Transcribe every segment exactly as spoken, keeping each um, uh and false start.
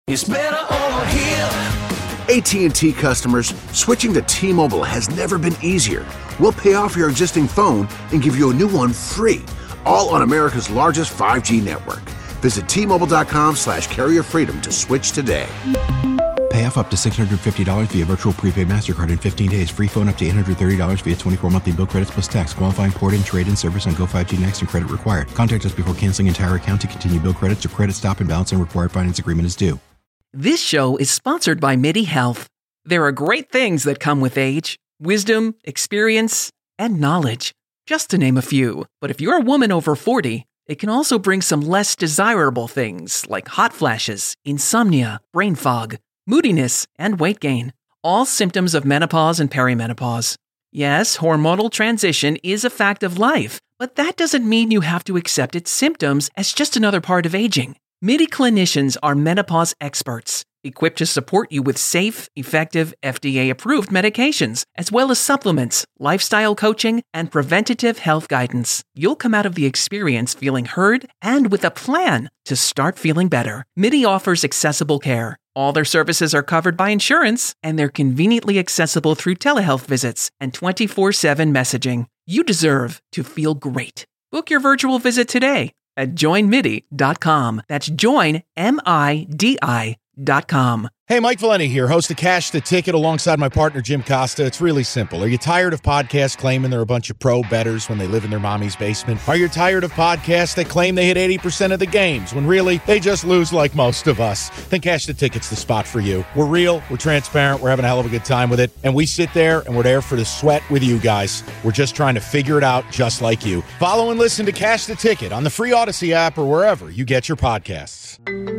It's better over here. A T and T customers, switching to T-Mobile has never been easier. We'll pay off your existing phone and give you a new one free, all on America's largest five G network. Visit T-Mobile.com slash carrier freedom to switch today. Pay off up to six hundred fifty dollars via virtual prepaid MasterCard in fifteen days. Free phone up to eight hundred thirty dollars via twenty-four monthly bill credits plus tax. Qualifying port and trade-in service on Go five G Next and credit required. Contact us before canceling entire account to continue bill credits or credit stop and balance and required finance agreement is due. This show is sponsored by MIDI Health. There are great things that come with age. Wisdom, experience, and knowledge. Just to name a few. But if you're a woman over forty, it can also bring some less desirable things like hot flashes, insomnia, brain fog, moodiness, and weight gain. All symptoms of menopause and perimenopause. Yes, hormonal transition is a fact of life, but that doesn't mean you have to accept its symptoms as just another part of aging. MIDI clinicians are menopause experts, equipped to support you with safe, effective, F D A-approved medications, as well as supplements, lifestyle coaching, and preventative health guidance. You'll come out of the experience feeling heard and with a plan to start feeling better. MIDI offers accessible care. All their services are covered by insurance, and they're conveniently accessible through telehealth visits and twenty-four seven messaging. You deserve to feel great. Book your virtual visit today at join midi dot com. That's join, M I D I dot com. Hey, Mike Valeni here, host of Cash the Ticket alongside my partner, Jim Costa. It's really simple. Are you tired of podcasts claiming they're a bunch of pro bettors when they live in their mommy's basement? Are you tired of podcasts that claim they hit eighty percent of the games when really they just lose like most of us? Then Cash the Ticket's the spot for you. We're real, we're transparent, we're having a hell of a good time with it, and we sit there and we're there for the sweat with you guys. We're just trying to figure it out just like you. Follow and listen to Cash the Ticket on the free Odyssey app or wherever you get your podcasts.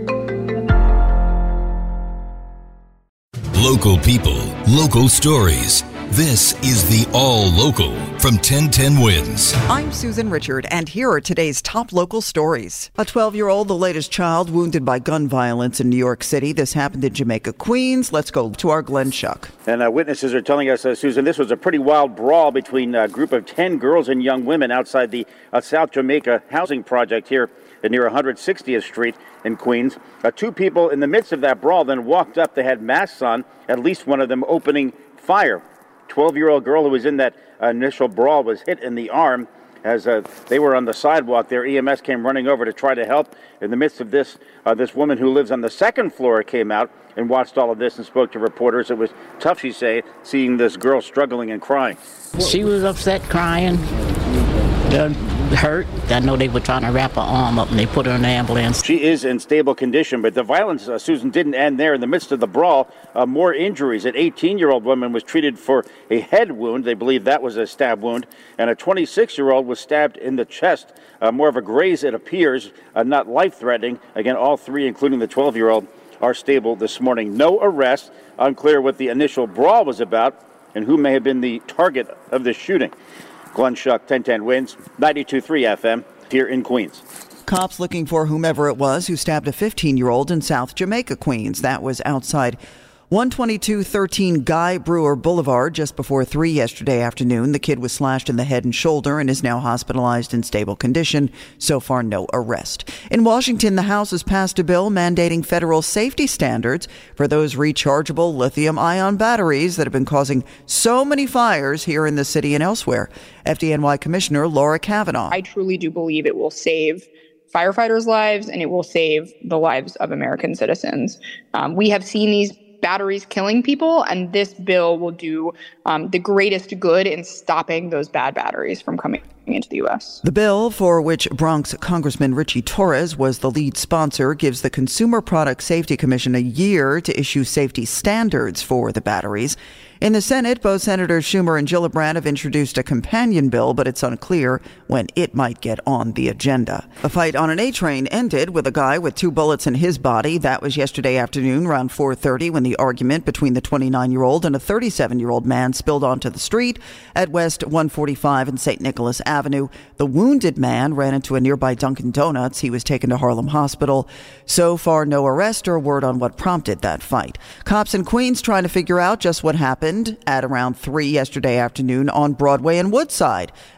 Local people, local stories. This is the All Local from ten ten Wins. I'm Susan Richard, and here are today's top local stories. A twelve-year-old, the latest child, wounded by gun violence in New York City. This happened in Jamaica, Queens. Let's go to our Glenn Schuck. And uh, witnesses are telling us, uh, Susan, this was a pretty wild brawl between a group of ten girls and young women outside the uh, South Jamaica housing project here near one hundred sixtieth Street in Queens. Uh, two people in the midst of that brawl then walked up. They had masks on, at least one of them opening fire. twelve-year-old girl who was in that uh, initial brawl was hit in the arm as uh, they were on the sidewalk there. E M S came running over to try to help. In the midst of this, uh, this woman who lives on the second floor came out and watched all of this and spoke to reporters. It was tough, she said, seeing this girl struggling and crying. She was upset, crying, uh, hurt. I know they were trying to wrap her arm up and they put her in the ambulance. She is in stable condition, but the violence, uh, Susan, didn't end there. In the midst of the brawl, uh, more injuries. An eighteen-year-old woman was treated for a head wound. They believe that was a stab wound. And a twenty-six-year-old was stabbed in the chest. Uh, more of a graze, it appears, uh, not life-threatening. Again, all three, including the twelve-year-old, are stable this morning. No arrests. Unclear what the initial brawl was about and who may have been the target of the shooting. Glenn Schuck, ten ten Wins, ninety-two point three F M, here in Queens. Cops looking for whomever it was who stabbed a fifteen-year-old in South Jamaica, Queens. That was outside one twenty-two thirteen Guy Brewer Boulevard just before three yesterday afternoon. The kid was slashed in the head and shoulder and is now hospitalized in stable condition. So far, no arrest. In Washington, the House has passed a bill mandating federal safety standards for those rechargeable lithium-ion batteries that have been causing so many fires here in the city and elsewhere. F D N Y Commissioner Laura Kavanaugh. I truly do believe it will save firefighters' lives and it will save the lives of American citizens. Um, we have seen these batteries killing people, and this bill will do um, the greatest good in stopping those bad batteries from coming into the U S. The bill, for which Bronx Congressman Richie Torres was the lead sponsor, gives the Consumer Product Safety Commission a year to issue safety standards for the batteries. In the Senate, both Senators Schumer and Gillibrand have introduced a companion bill, but it's unclear when it might get on the agenda. A fight on an A train ended with a guy with two bullets in his body. That was yesterday afternoon around four thirty when the argument between the twenty-nine-year-old and a thirty-seven-year-old man spilled onto the street at West one forty-five and Saint Nicholas Avenue. The wounded man ran into a nearby Dunkin' Donuts. He was taken to Harlem Hospital. So far, no arrest or word on what prompted that fight. Cops in Queens trying to figure out just what happened at around three yesterday afternoon on Broadway and Woodside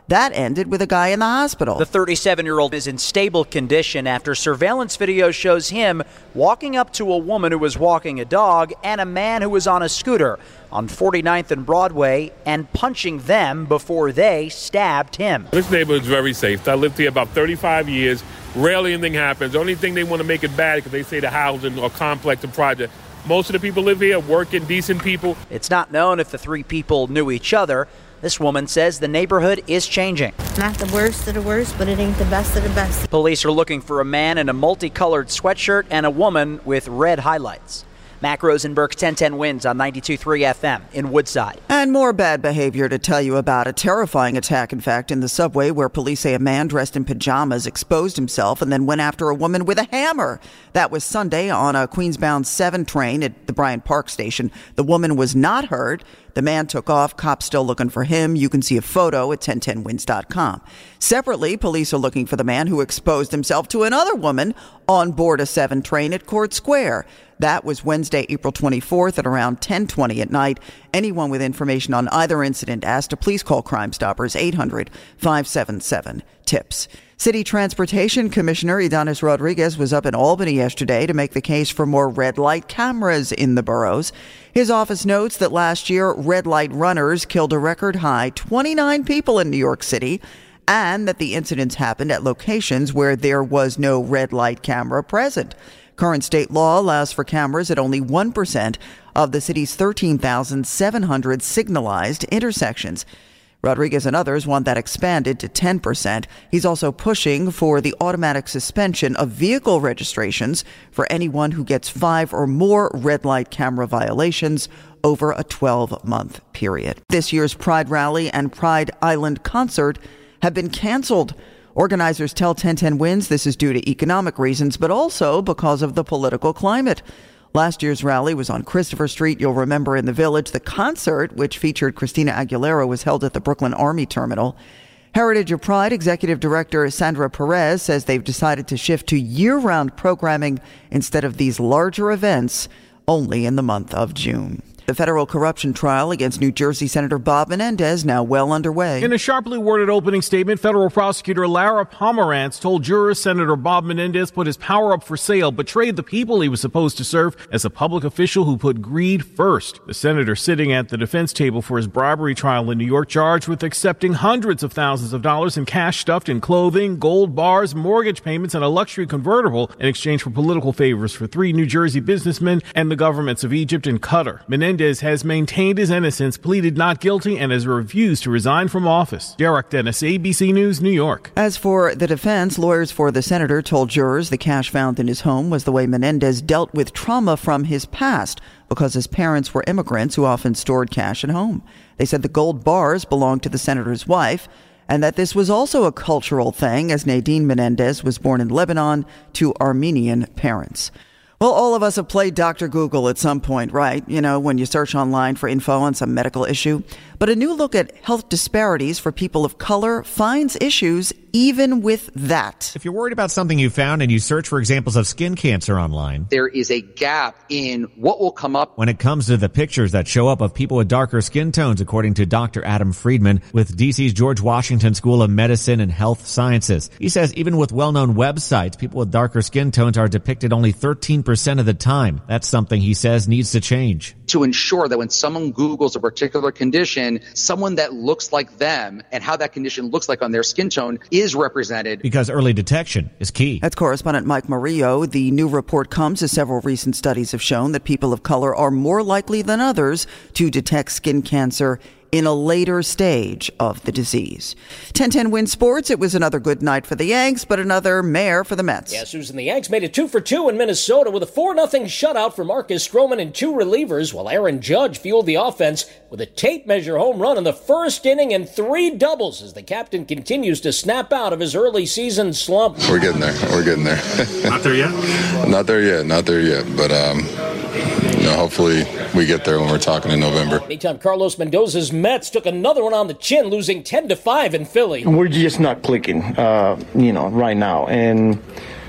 That ended with a guy in the hospital. The thirty-seven-year-old is in stable condition after surveillance video shows him walking up to a woman who was walking a dog and a man who was on a scooter on forty-ninth and Broadway and punching them before they stabbed him. This neighborhood is very safe. I lived here about thirty-five years. Rarely anything happens. The only thing they want to make it bad because they say the housing or complex and project. Most of the people live here, working, decent people. It's not known if the three people knew each other. This woman says the neighborhood is changing. Not the worst of the worst, but it ain't the best of the best. Police are looking for a man in a multicolored sweatshirt and a woman with red highlights. Mac Rosenberg, ten ten Wins on ninety-two point three F M in Woodside. And more bad behavior to tell you about. A terrifying attack, in fact, in the subway where police say a man dressed in pajamas exposed himself and then went after a woman with a hammer. That was Sunday on a Queens-bound seven train at the Bryant Park station. The woman was not hurt. The man took off. Cops still looking for him. You can see a photo at ten ten wins dot com. Separately, police are looking for the man who exposed himself to another woman on board a seven train at Court Square. That was Wednesday, April twenty-fourth at around ten twenty at night. Anyone with information on either incident asked to please call Crime Stoppers eight hundred, five seven seven, TIPS. City Transportation Commissioner Ydanis Rodriguez was up in Albany yesterday to make the case for more red light cameras in the boroughs. His office notes that last year, red light runners killed a record high twenty-nine people in New York City, and that the incidents happened at locations where there was no red light camera present. Current state law allows for cameras at only one percent of the city's thirteen thousand seven hundred signalized intersections. Rodriguez and others want that expanded to ten percent. He's also pushing for the automatic suspension of vehicle registrations for anyone who gets five or more red light camera violations over a twelve-month period. This year's Pride Rally and Pride Island concert have been canceled. Organizers tell ten ten Wins this is due to economic reasons, but also because of the political climate. Last year's rally was on Christopher Street. You'll remember in the Village. The concert, which featured Christina Aguilera, was held at the Brooklyn Army Terminal. Heritage of Pride Executive Director Sandra Perez says they've decided to shift to year-round programming instead of these larger events only in the month of June. The federal corruption trial against New Jersey Senator Bob Menendez now well underway. In a sharply worded opening statement, federal prosecutor Lara Pomerantz told jurors Senator Bob Menendez put his power up for sale, betrayed the people he was supposed to serve as a public official who put greed first. The senator sitting at the defense table for his bribery trial in New York charged with accepting hundreds of thousands of dollars in cash stuffed in clothing, gold bars, mortgage payments, and a luxury convertible in exchange for political favors for three New Jersey businessmen and the governments of Egypt and Qatar. Menendez Menendez has maintained his innocence, pleaded not guilty, and has refused to resign from office. Derek Dennis, A B C News, New York. As for the defense, lawyers for the senator told jurors the cash found in his home was the way Menendez dealt with trauma from his past because his parents were immigrants who often stored cash at home. They said the gold bars belonged to the senator's wife, and that this was also a cultural thing, as Nadine Menendez was born in Lebanon to Armenian parents. Well, all of us have played Doctor Google at some point, right? You know, when you search online for info on some medical issue. But a new look at health disparities for people of color finds issues even with that. If you're worried about something you found and you search for examples of skin cancer online, there is a gap in what will come up when it comes to the pictures that show up of people with darker skin tones, according to Doctor Adam Friedman with D C's George Washington School of Medicine and Health Sciences. He says even with well-known websites, people with darker skin tones are depicted only thirteen percent of the time. That's something he says needs to change. To ensure that when someone Googles a particular condition, someone that looks like them and how that condition looks like on their skin tone is represented. Because early detection is key. That's correspondent Mike Murillo. The new report comes as several recent studies have shown that people of color are more likely than others to detect skin cancer in a later stage of the disease. ten ten Wins Sports. It was another good night for the Yanks, but another mare for the Mets. Yeah, Susan, the Yanks made it two for two in Minnesota with a four nothing shutout for Marcus Stroman and two relievers, while Aaron Judge fueled the offense with a tape measure home run in the first inning and three doubles as the captain continues to snap out of his early season slump. We're getting there. We're getting there. Not there yet? Not there yet. Not there yet. But, um, you know, hopefully we get there when we're talking in November. Meantime, Carlos Mendoza's Mets took another one on the chin, losing ten to five in Philly. We're just not clicking, uh, you know, right now. And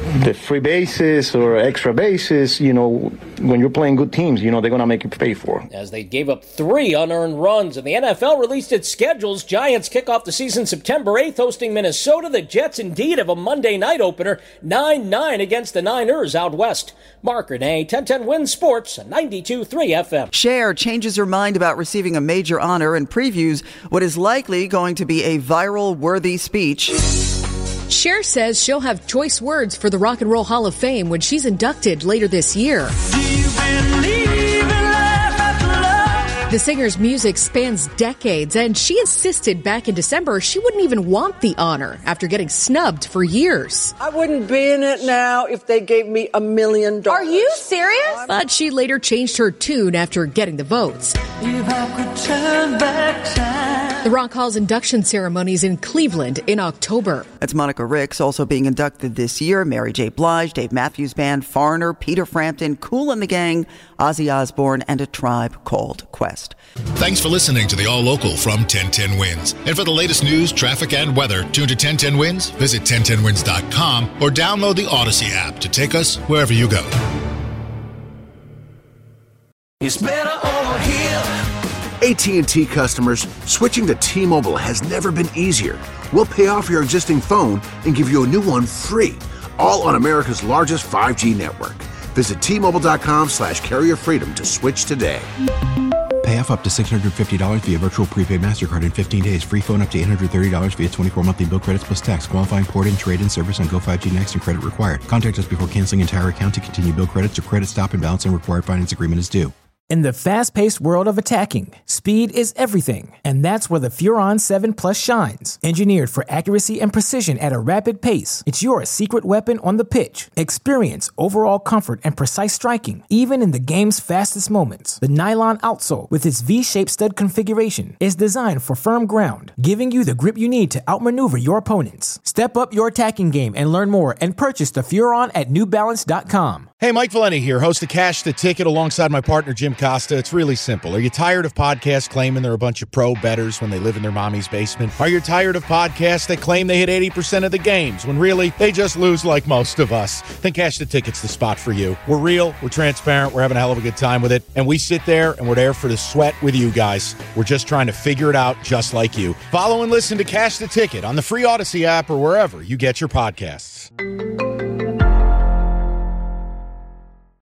the free bases or extra bases, you know, when you're playing good teams, you know, they're going to make you pay for. As they gave up three unearned runs, and the N F L released its schedules. Giants kick off the season September eighth, hosting Minnesota. The Jets indeed have a Monday night opener, nine nine against the Niners out west. Mark Renee, ten ten Wins Sports, ninety-two point three F M. Cher changes her mind about receiving a major honor and previews what is likely going to be a viral-worthy speech. Cher says she'll have choice words for the Rock and Roll Hall of Fame when she's inducted later this year. The singer's music spans decades, and she insisted back in December she wouldn't even want the honor after getting snubbed for years. I wouldn't be in it now if they gave me a million dollars. Are you serious? But she later changed her tune after getting the votes. If I could turn back time. The Rock Hall's induction ceremony is in Cleveland in October. That's Monica Ricks, also being inducted this year. Mary J. Blige, Dave Matthews Band, Foreigner, Peter Frampton, Kool and the Gang, Ozzy Osbourne, and A Tribe Called Quest. Thanks for listening to the All Local from ten ten Wins. And for the latest news, traffic, and weather, tune to ten ten Wins, visit ten ten wins dot com, or download the Odyssey app to take us wherever you go. It's better over here. A T and T customers, switching to T-Mobile has never been easier. We'll pay off your existing phone and give you a new one free, all on America's largest five G network. Visit T Mobile dot com slash carrier freedom to switch today. Pay off up to six hundred fifty dollars via virtual prepaid MasterCard in fifteen days. Free phone up to eight hundred thirty dollars via twenty-four monthly bill credits plus tax. Qualifying port-in, trade-in service on Go five G Next and credit required. Contact us before canceling entire account to continue bill credits or credit stop and balance and required finance agreement is due. In the fast-paced world of attacking, speed is everything, and that's where the Furon seven Plus shines. Engineered for accuracy and precision at a rapid pace, it's your secret weapon on the pitch. Experience overall comfort and precise striking, even in the game's fastest moments. The nylon outsole, with its V-shaped stud configuration, is designed for firm ground, giving you the grip you need to outmaneuver your opponents. Step up your attacking game and learn more and purchase the Furon at New Balance dot com. Hey, Mike Valenti here, host of Cash the Ticket alongside my partner, Jim Costa. It's really simple. Are you tired of podcasts claiming they're a bunch of pro bettors when they live in their mommy's basement? Are you tired of podcasts that claim they hit eighty percent of the games when really they just lose like most of us? Then Cash the Ticket's the spot for you. We're real, we're transparent, we're having a hell of a good time with it, and we sit there and we're there for the sweat with you guys. We're just trying to figure it out just like you. Follow and listen to Cash the Ticket on the free Odyssey app or wherever you get your podcasts.